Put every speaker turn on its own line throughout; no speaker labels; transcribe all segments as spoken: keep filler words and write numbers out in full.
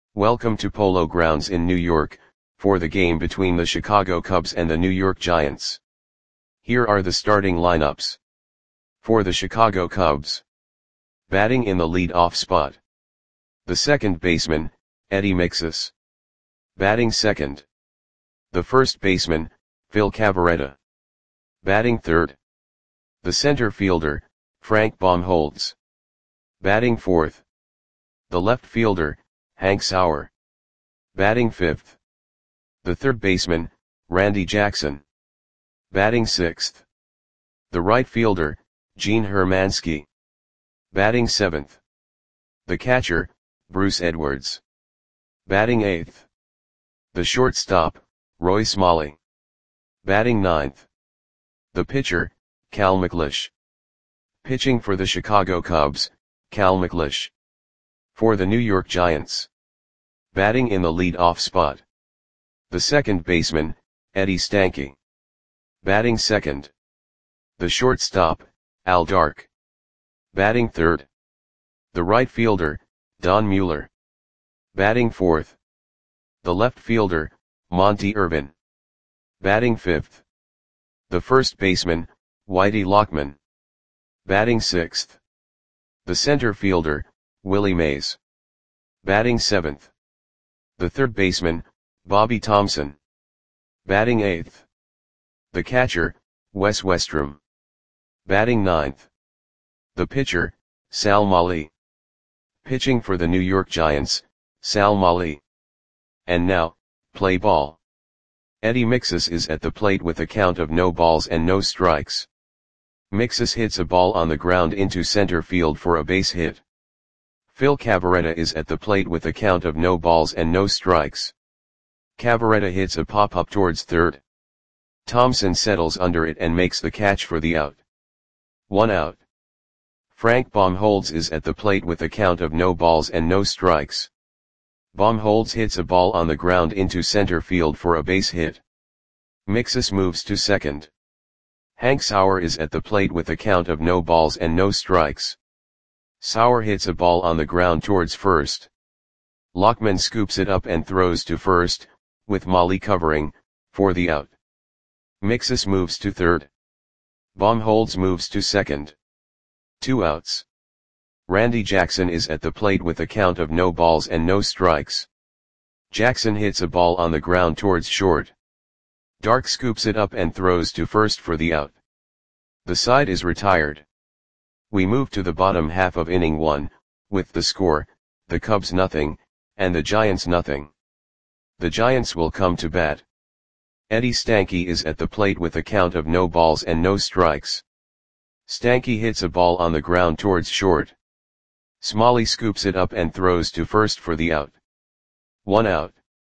Welcome to Polo Grounds in New York, for the game between the Chicago Cubs and the New York Giants. Here are the starting lineups. For the Chicago Cubs. Batting in the lead-off spot. The second baseman, Eddie Mixas. Batting second. The first baseman, Phil Cavarretta. Batting third. The center fielder, Frank Baumholtz. Batting fourth. The left fielder, Hank Sauer. Batting fifth. The third baseman, Randy Jackson. Batting sixth. The right fielder, Gene Hermansky. Batting seventh. The catcher, Bruce Edwards. Batting eighth. The shortstop, Roy Smalley. Batting ninth. The pitcher, Cal McLeish. Pitching for the Chicago Cubs, Cal McLeish. For the New York Giants. Batting in the lead-off spot. The second baseman, Eddie Stanky. Batting second. The shortstop, Al Dark. Batting third. The right fielder, Don Mueller. Batting fourth. The left fielder, Monty Irvin. Batting fifth. The first baseman, Whitey Lockman. Batting sixth. The center fielder, Willie Mays. Batting seventh. The third baseman, Bobby Thompson. Batting eighth. The catcher, Wes Westrum. Batting ninth. The pitcher, Sal Mali. Pitching for the New York Giants, Sal Mali. And now, play ball. Eddie Mixas is at the plate with a count of no balls and no strikes. Mixas hits a ball on the ground into center field for a base hit. Phil Cavarretta is at the plate with a count of no balls and no strikes. Cavarretta hits a pop-up towards third. Thompson settles under it and makes the catch for the out. One out. Frank Baumholtz is at the plate with a count of no balls and no strikes. Baumholtz hits a ball on the ground into center field for a base hit. Mixas moves to second. Hank Sauer is at the plate with a count of no balls and no strikes. Sauer hits a ball on the ground towards first. Lockman scoops it up and throws to first, with Mali covering, for the out. Mixas moves to third. Baumholtz moves to second. Two outs. Randy Jackson is at the plate with a count of no balls and no strikes. Jackson hits a ball on the ground towards short. Dark scoops it up and throws to first for the out. The side is retired. We move to the bottom half of inning one, with the score, the Cubs nothing, and the Giants nothing. The Giants will come to bat. Eddie Stanky is at the plate with a count of no balls and no strikes. Stanky hits a ball on the ground towards short. Smalley scoops it up and throws to first for the out. One out.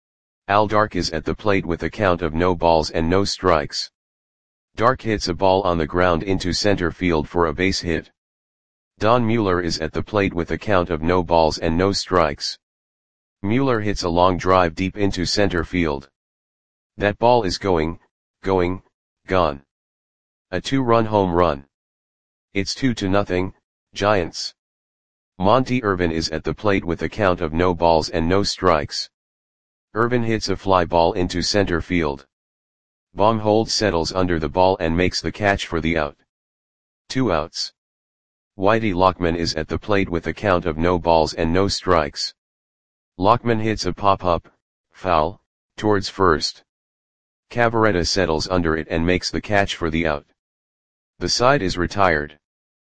Al Dark is at the plate with a count of no balls and no strikes. Dark hits a ball on the ground into center field for a base hit. Don Mueller is at the plate with a count of no balls and no strikes. Mueller hits a long drive deep into center field. That ball is going, going, gone. A two-run home run. It's two to nothing, Giants. Monty Irvin is at the plate with a count of no balls and no strikes. Irvin hits a fly ball into center field. Baumholtz settles under the ball and makes the catch for the out. Two outs. Whitey Lockman is at the plate with a count of no balls and no strikes. Lockman hits a pop-up, foul, towards first. Cavarretta settles under it and makes the catch for the out. The side is retired.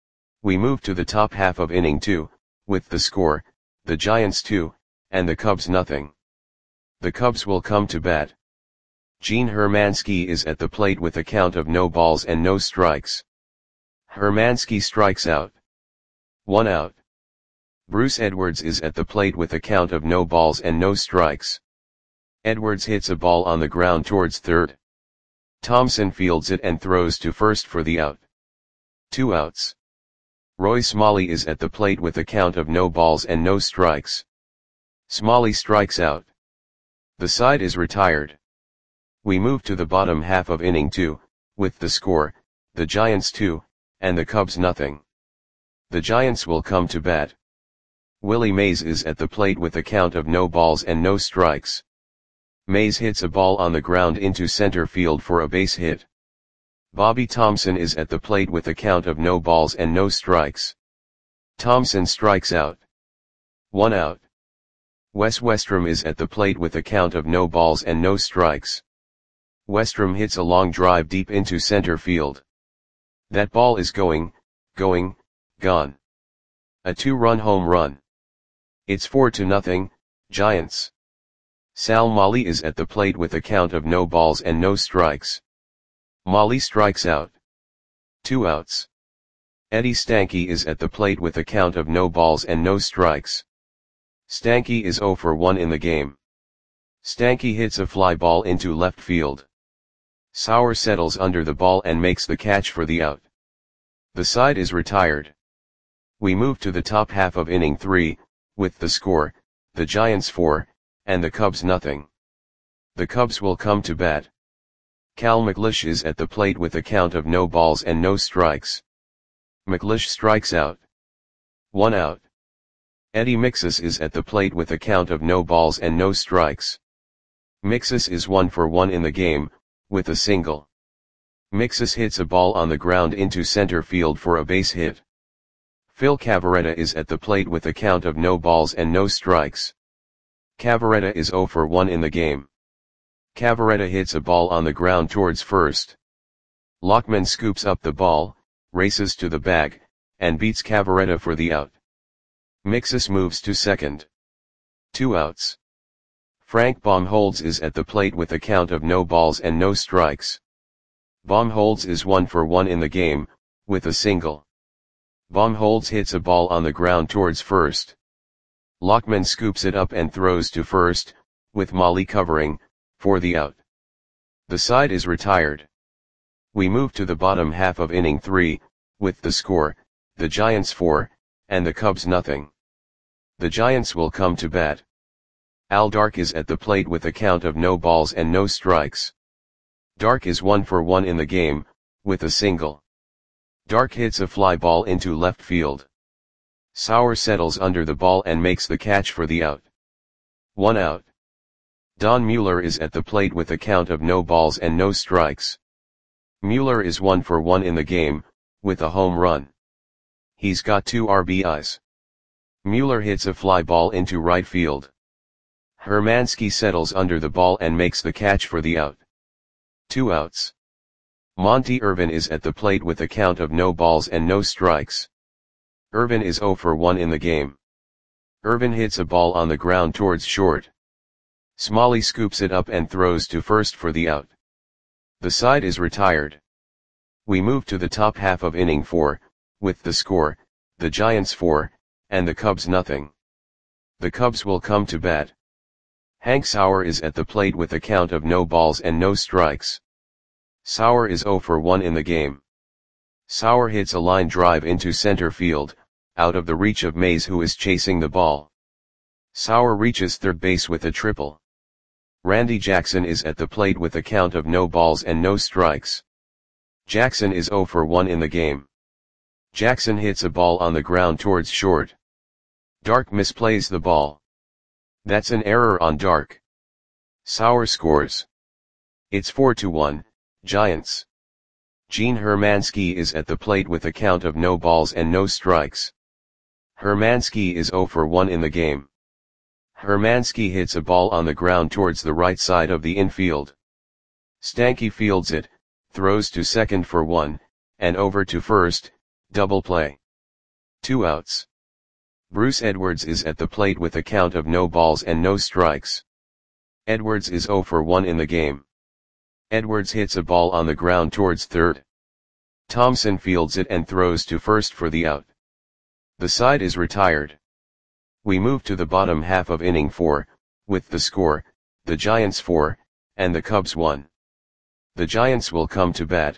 We move to the top half of inning two, with the score, the Giants two, and the Cubs nothing. The Cubs will come to bat. Gene Hermansky is at the plate with a count of no balls and no strikes. Hermansky strikes out. One out. Bruce Edwards is at the plate with a count of no balls and no strikes. Edwards hits a ball on the ground towards third. Thompson fields it and throws to first for the out. Two outs. Roy Smalley is at the plate with a count of no balls and no strikes. Smalley strikes out. The side is retired. We move to the bottom half of inning two, with the score, the Giants two, and the Cubs nothing. The Giants will come to bat. Willie Mays is at the plate with a count of no balls and no strikes. Mays hits a ball on the ground into center field for a base hit. Bobby Thomson is at the plate with a count of no balls and no strikes. Thomson strikes out. One out. Wes Westrum is at the plate with a count of no balls and no strikes. Westrum hits a long drive deep into center field. That ball is going, going, gone. A two-run home run. It's four to nothing, Giants. Sal Molly is at the plate with a count of no balls and no strikes. Molly strikes out. Two outs. Eddie Stanky is at the plate with a count of no balls and no strikes. Stanky is zero for one in the game. Stanky hits a fly ball into left field. Sauer settles under the ball and makes the catch for the out. The side is retired. We move to the top half of inning three, with the score, the Giants four, and the Cubs nothing. The Cubs will come to bat. Cal McLeish is at the plate with a count of no balls and no strikes. McLeish strikes out. One out. Eddie Mixus is at the plate with a count of no balls and no strikes. Mixus is one for one in the game, with a single. Mixus hits a ball on the ground into center field for a base hit. Phil Cavarretta is at the plate with a count of no balls and no strikes. Cavarretta is zero for one in the game. Cavarretta hits a ball on the ground towards first. Lockman scoops up the ball, races to the bag, and beats Cavarretta for the out. Mixus moves to second. Two outs. Frank Baumholtz is at the plate with a count of no balls and no strikes. Baumholtz is one for one in the game, with a single. Baumholtz hits a ball on the ground towards first. Lockman scoops it up and throws to first, with Molly covering, for the out. The side is retired. We move to the bottom half of inning three, with the score, the Giants four, and the Cubs nothing. The Giants will come to bat. Al Dark is at the plate with a count of no balls and no strikes. Dark is one for one in the game, with a single. Dark hits a fly ball into left field. Sauer settles under the ball and makes the catch for the out. One out. Don Mueller is at the plate with a count of no balls and no strikes. Mueller is one for one in the game, with a home run. He's got two R B Is. Mueller hits a fly ball into right field. Hermansky settles under the ball and makes the catch for the out. Two outs. Monty Irvin is at the plate with a count of no balls and no strikes. Irvin is zero for one in the game. Irvin hits a ball on the ground towards short. Smalley scoops it up and throws to first for the out. The side is retired. We move to the top half of inning four, with the score, the Giants four, and the Cubs nothing. The Cubs will come to bat. Hank Sauer is at the plate with a count of no balls and no strikes. Sauer is zero for one in the game. Sauer hits a line drive into center field, out of the reach of Mays who is chasing the ball. Sauer reaches third base with a triple. Randy Jackson is at the plate with a count of no balls and no strikes. Jackson is zero for one in the game. Jackson hits a ball on the ground towards short. Dark misplays the ball. That's an error on Dark. Sauer scores. It's four to one, Giants. Gene Hermansky is at the plate with a count of no balls and no strikes. Hermansky is zero for one in the game. Hermansky hits a ball on the ground towards the right side of the infield. Stanky fields it, throws to second for one, and over to first, double play. Two outs. Bruce Edwards is at the plate with a count of no balls and no strikes. Edwards is zero for one in the game. Edwards hits a ball on the ground towards third. Thomson fields it and throws to first for the out. The side is retired. We move to the bottom half of inning four, with the score, the Giants four, and the Cubs one. The Giants will come to bat.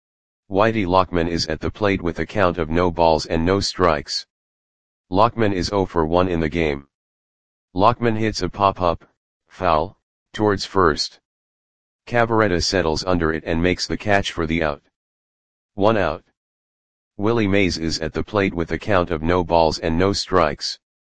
Whitey Lockman is at the plate with a count of no balls and no strikes. Lockman is zero for one in the game. Lockman hits a pop-up, foul, towards first. Cavarretta settles under it and makes the catch for the out. One out. Willie Mays is at the plate with a count of no balls and no strikes.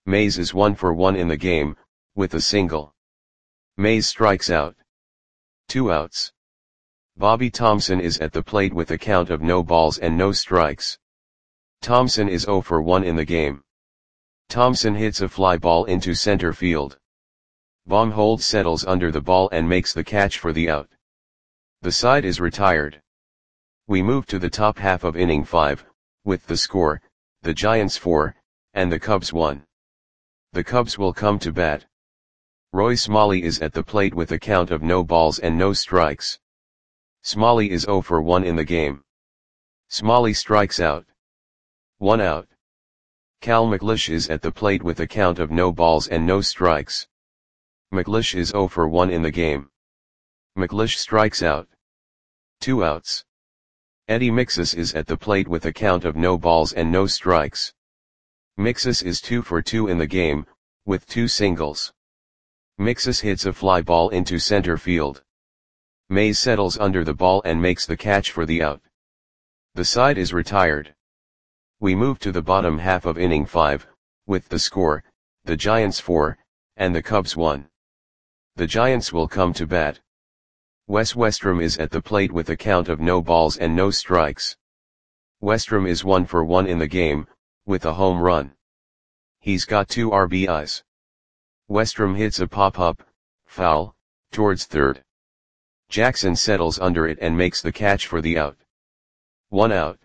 Mays is one for one in the game, with a single. Mays strikes out. Two outs. Bobby Thompson is at the plate with a count of no balls and no strikes. Thompson is zero for one in the game. Thompson hits a fly ball into center field. Baumholtz settles under the ball and makes the catch for the out. The side is retired. We move to the top half of inning five, with the score, the Giants four, and the Cubs one. The Cubs will come to bat. Roy Smalley is at the plate with a count of no balls and no strikes. Smalley is zero for one in the game. Smalley strikes out. One out. Cal McLeish is at the plate with a count of no balls and no strikes. McLeish is zero for one in the game. McLeish strikes out. Two outs. Eddie Mixus is at the plate with a count of no balls and no strikes. Mixus is two for two in the game, with two singles. Mixus hits a fly ball into center field. Mays settles under the ball and makes the catch for the out. The side is retired. We move to the bottom half of inning five, with the score, the Giants four, and the Cubs one. The Giants will come to bat. Wes Westrom is at the plate with a count of no balls and no strikes. Westrom is one for one in the game, with a home run. He's got two R B Is. Westrom hits a pop-up, foul, towards third. Jackson settles under it and makes the catch for the out. One out.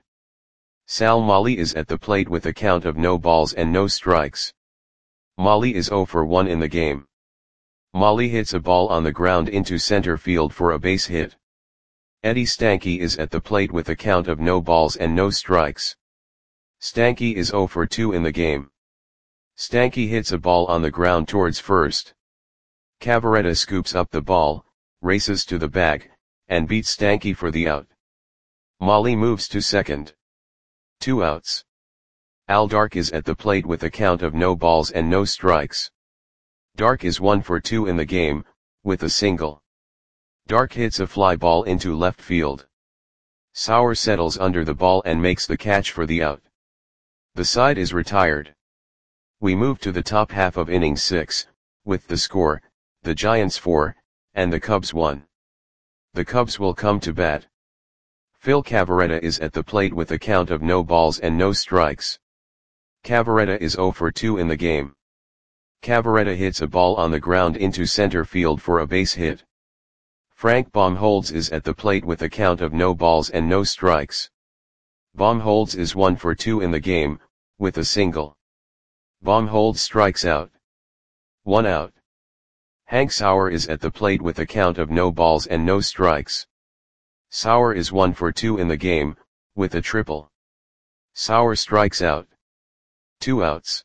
Sal Molly is at the plate with a count of no balls and no strikes. Molly is zero for one in the game. Molly hits a ball on the ground into center field for a base hit. Eddie Stanky is at the plate with a count of no balls and no strikes. Stanky is zero for two in the game. Stanky hits a ball on the ground towards first. Cavaretta scoops up the ball, races to the bag, and beats Stanky for the out. Molly moves to second. Two outs. Al Dark is at the plate with a count of no balls and no strikes. Dark is one for two in the game, with a single. Dark hits a fly ball into left field. Sauer settles under the ball and makes the catch for the out. The side is retired. We move to the top half of inning six, with the score, the Giants four, and the Cubs one. The Cubs will come to bat. Phil Cavaretta is at the plate with a count of no balls and no strikes. Cavaretta is zero for two in the game. Cavaretta hits a ball on the ground into center field for a base hit. Frank Baumholtz is at the plate with a count of no balls and no strikes. Baumholtz is one for two in the game, with a single. Baumholtz strikes out. One out. Hank Sauer is at the plate with a count of no balls and no strikes. Sauer is one for two in the game, with a triple. Sauer strikes out. Two outs.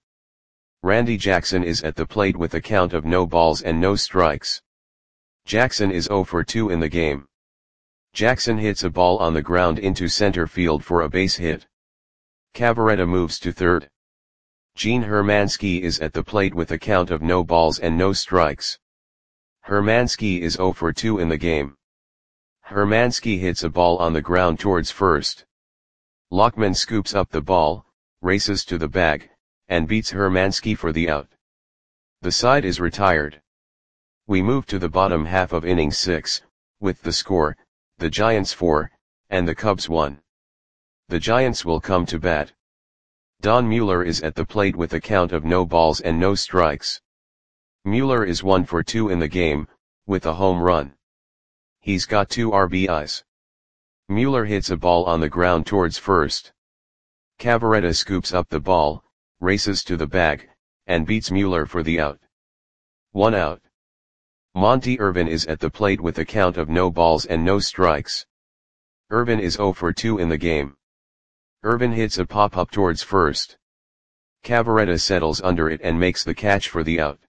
Randy Jackson is at the plate with a count of no balls and no strikes. Jackson is zero for two in the game. Jackson hits a ball on the ground into center field for a base hit. Cavaretta moves to third. Gene Hermansky is at the plate with a count of no balls and no strikes. Hermansky is zero for two in the game. Hermansky hits a ball on the ground towards first. Lockman scoops up the ball, races to the bag, and beats Hermansky for the out. The side is retired. We move to the bottom half of inning six, with the score, the Giants four, and the Cubs one. The Giants will come to bat. Don Mueller is at the plate with a count of no balls and no strikes. Mueller is one for two in the game, with a home run. He's got two R B Is. Mueller hits a ball on the ground towards first. Cavaretta scoops up the ball, races to the bag, and beats Mueller for the out. One out. Monty Irvin is at the plate with a count of no balls and no strikes. Irvin is zero for two in the game. Irvin hits a pop-up towards first. Cavaretta settles under it and makes the catch for the out.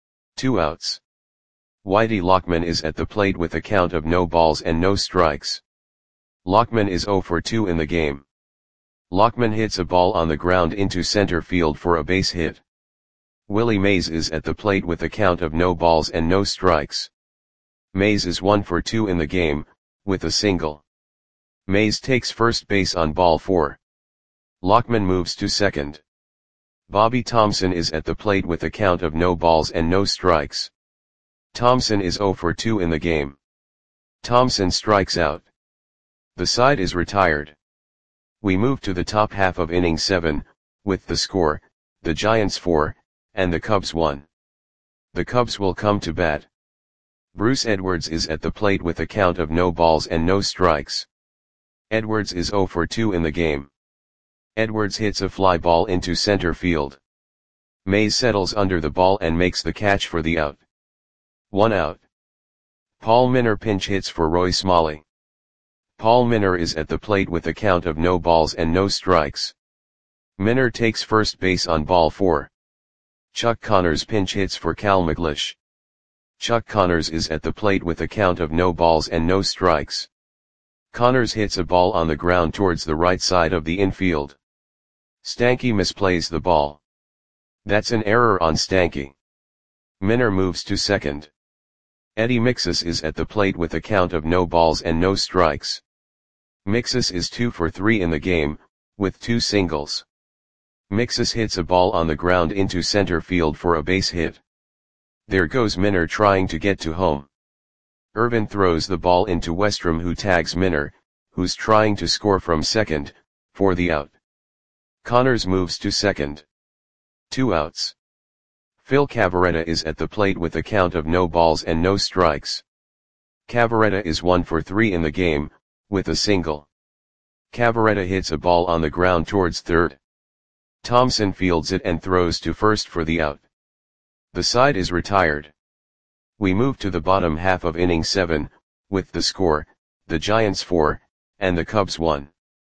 Two outs. Whitey Lockman is at the plate with a count of no balls and no strikes. Lockman is zero for two in the game. Lockman hits a ball on the ground into center field for a base hit. Willie Mays is at the plate with a count of no balls and no strikes. Mays is one for two in the game, with a single. Mays takes first base on ball four. Lockman moves to second. Bobby Thompson is at the plate with a count of no balls and no strikes. Thompson is zero for two in the game. Thompson strikes out. The side is retired. We move to the top half of inning seven, with the score, the Giants four, and the Cubs one. The Cubs will come to bat. Bruce Edwards is at the plate with a count of no balls and no strikes. Edwards is zero for two in the game. Edwards hits a fly ball into center field. Mays settles under the ball and makes the catch for the out. One out. Paul Minor pinch hits for Roy Smalley. Paul Minor is at the plate with a count of no balls and no strikes. Minor takes first base on ball four. Chuck Connors pinch hits for Cal McLeish. Chuck Connors is at the plate with a count of no balls and no strikes. Connors hits a ball on the ground towards the right side of the infield. Stanky misplays the ball. That's an error on Stanky. Minor moves to second. Eddie Mixus is at the plate with a count of no balls and no strikes. Mixus is two for three in the game, with two singles. Mixus hits a ball on the ground into center field for a base hit. There goes Minor trying to get to home. Irvin throws the ball into Westrom, who tags Minor, who's trying to score from second, for the out. Connors moves to second. Two outs. Phil Cavarretta is at the plate with a count of no balls and no strikes. Cavarretta is one for three in the game, with a single. Cavarretta hits a ball on the ground towards third. Thompson fields it and throws to first for the out. The side is retired. We move to the bottom half of inning seven, with the score, the Giants four, and the Cubs one.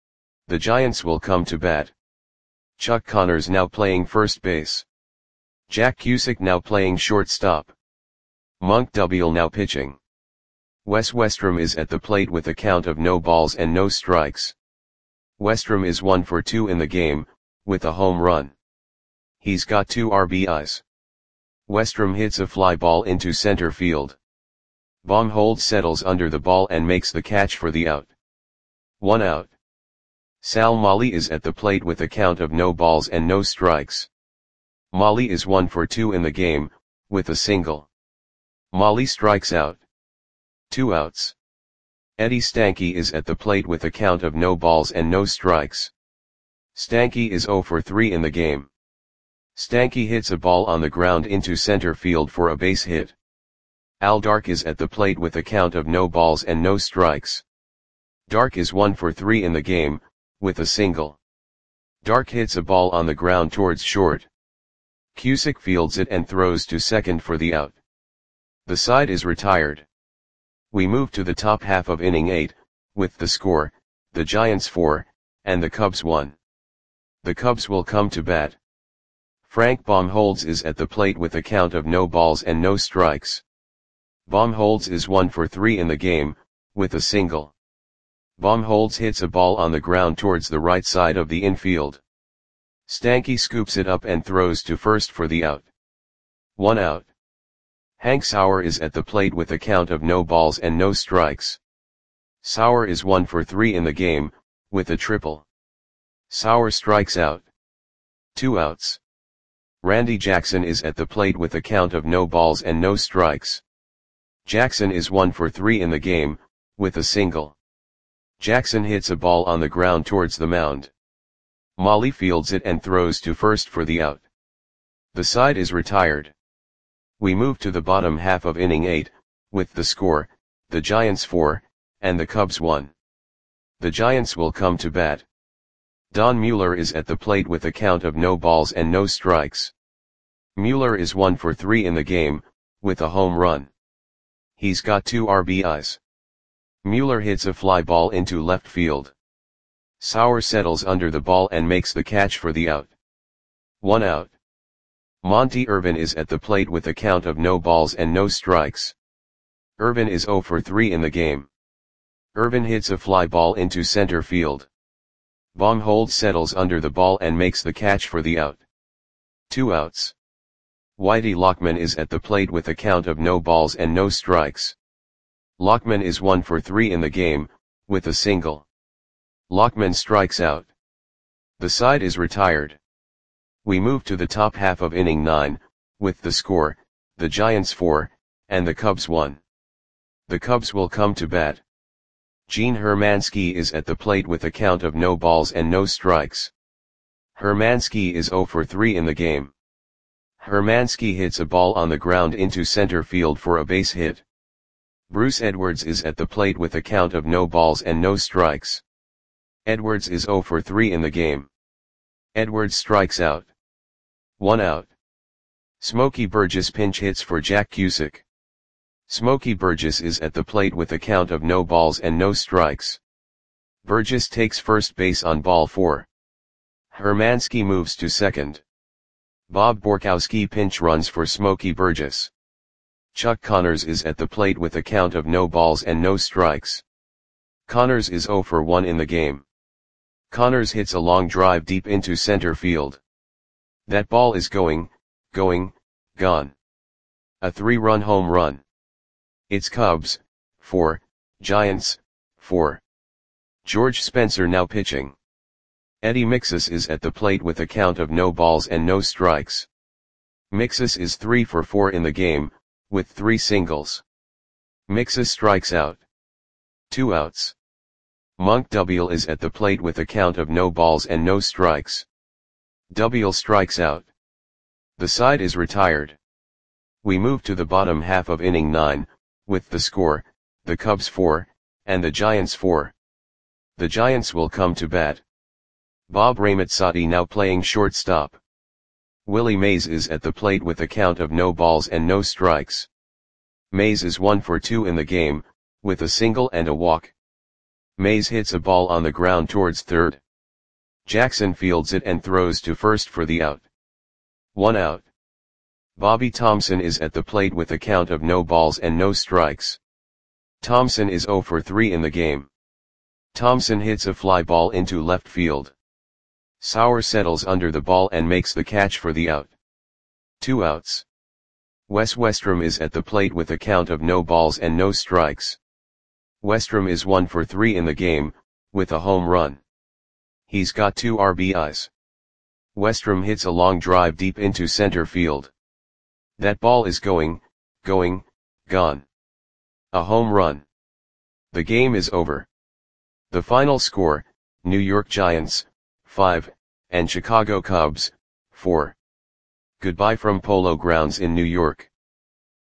The Giants will come to bat. Chuck Connors now playing first base. Jack Cusick now playing shortstop. Monk Dubiel now pitching. Wes Westrom is at the plate with a count of no balls and no strikes. Westrom is one for two in the game, with a home run. He's got two R B Is. Westrom hits a fly ball into center field. Baumholtz settles under the ball and makes the catch for the out. One out. Sal Molly is at the plate with a count of no balls and no strikes. Molly is one for two in the game, with a single. Molly strikes out. Two outs. Eddie Stanky is at the plate with a count of no balls and no strikes. Stanky is zero for three in the game. Stanky hits a ball on the ground into center field for a base hit. Al Dark is at the plate with a count of no balls and no strikes. Dark is one for three in the game, with a single. Dark hits a ball on the ground towards short. Cusick fields it and throws to second for the out. The side is retired. We move to the top half of inning eight, with the score, the Giants four, and the Cubs one. The Cubs will come to bat. Frank Baumholtz is at the plate with a count of no balls and no strikes. Baumholtz is one for three in the game, with a single. Baumholtz hits a ball on the ground towards the right side of the infield. Stanky scoops it up and throws to first for the out. One out. Hank Sauer is at the plate with a count of no balls and no strikes. Sauer is one for three in the game, with a triple. Sauer strikes out. Two outs. Randy Jackson is at the plate with a count of no balls and no strikes. Jackson is one for three in the game, with a single. Jackson hits a ball on the ground towards the mound. Molly fields it and throws to first for the out. The side is retired. We move to the bottom half of inning eight, with the score, the Giants four, and the Cubs one. The Giants will come to bat. Don Mueller is at the plate with a count of no balls and no strikes. Mueller is one for three in the game, with a home run. He's got two R B Is. Mueller hits a fly ball into left field. Sauer settles under the ball and makes the catch for the out. One out. Monty Irvin is at the plate with a count of no balls and no strikes. Irvin is zero for three in the game. Irvin hits a fly ball into center field. Baumholtz settles under the ball and makes the catch for the out. Two outs. Whitey Lockman is at the plate with a count of no balls and no strikes. Lockman is one for three in the game, with a single. Lockman strikes out. The side is retired. We move to the top half of inning nine, with the score, the Giants four, and the Cubs one. The Cubs will come to bat. Gene Hermansky is at the plate with a count of no balls and no strikes. Hermansky is oh for three in the game. Hermansky hits a ball on the ground into center field for a base hit. Bruce Edwards is at the plate with a count of no balls and no strikes. Edwards is oh for three in the game. Edwards strikes out. One out. Smokey Burgess pinch hits for Jack Cusick. Smokey Burgess is at the plate with a count of no balls and no strikes. Burgess takes first base on ball four. Hermansky moves to second. Bob Borkowski pinch runs for Smokey Burgess. Chuck Connors is at the plate with a count of no balls and no strikes. Connors is oh for one in the game. Connors hits a long drive deep into center field. That ball is going, going, gone. A three-run home run. It's Cubs, four, Giants, four. George Spencer now pitching. Eddie Mixus is at the plate with a count of no balls and no strikes. Mixus is three for four in the game, with three singles. Mixus strikes out. Two outs. Monk Dubiel is at the plate with a count of no balls and no strikes. Dubiel strikes out. The side is retired. We move to the bottom half of inning nine, with the score, the Cubs four, and the Giants four. The Giants will come to bat. Bob Ramazzotti now playing shortstop. Willie Mays is at the plate with a count of no balls and no strikes. Mays is one for two in the game, with a single and a walk. Mays hits a ball on the ground towards third. Jackson fields it and throws to first for the out. One out. Bobby Thompson is at the plate with a count of no balls and no strikes. Thompson is oh for three in the game. Thompson hits a fly ball into left field. Sauer settles under the ball and makes the catch for the out. Two outs. Wes Westrom is at the plate with a count of no balls and no strikes. Westrom is one for three in the game, with a home run. He's got two R B Is. Westrom hits a long drive deep into center field. That ball is going, going, gone. A home run. The game is over. The final score, New York Giants, five, and Chicago Cubs, four. Goodbye from Polo Grounds in New York.